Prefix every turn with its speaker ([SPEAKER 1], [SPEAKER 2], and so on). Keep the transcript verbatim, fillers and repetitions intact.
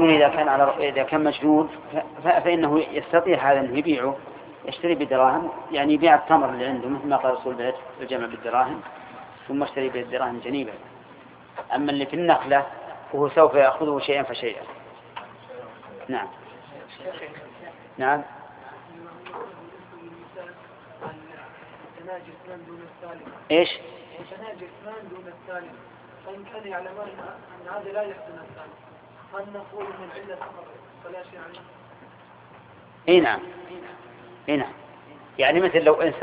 [SPEAKER 1] قوله إذا كان على إذا كان مجهود فإنه يستطيع هذا أن يبيعه، يشتري بدراهم، يعني يبيع التمر اللي عنده مثل ما قال رسول الجمع بالدراهم ثم اشتري بالدراهم جنيبا. أما اللي في النخلة فهو سوف يأخذه شيئا فشيئا. نعم نعم. ايش؟
[SPEAKER 2] يتناجي اثنان دون الثالث، فإن كان يعلمان أن هذا لا يحسن الثالث، هل نقول من العلة فقط فلا شيء عليه؟
[SPEAKER 1] اي نعم اي نعم. يعني مثل لو إنسان